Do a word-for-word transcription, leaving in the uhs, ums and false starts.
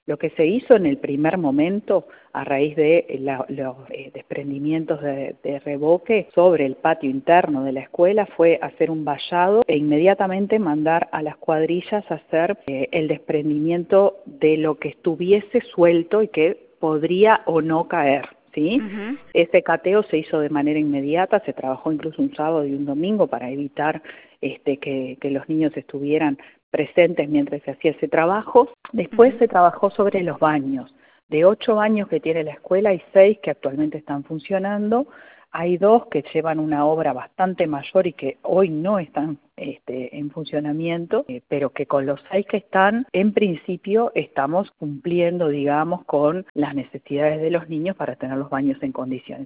Lo que se hizo en el primer momento, a raíz de la, los eh, desprendimientos de, de revoque sobre el patio interno de la escuela, fue hacer un vallado e inmediatamente mandar a las cuadrillas a hacer eh, el desprendimiento de lo que estuviese suelto y que podría o no caer, ¿sí? Uh-huh. Ese cateo se hizo de manera inmediata, se trabajó incluso un sábado y un domingo para evitar este, que, que los niños estuvieran presentes mientras se hacía ese trabajo. Después Uh-huh. se trabajó sobre los baños. De ocho baños que tiene la escuela, hay seis que actualmente están funcionando. Hay dos que llevan una obra bastante mayor y que hoy no están este, en funcionamiento, eh, pero que con los seis que están, en principio estamos cumpliendo, digamos, con las necesidades de los niños para tener los baños en condiciones.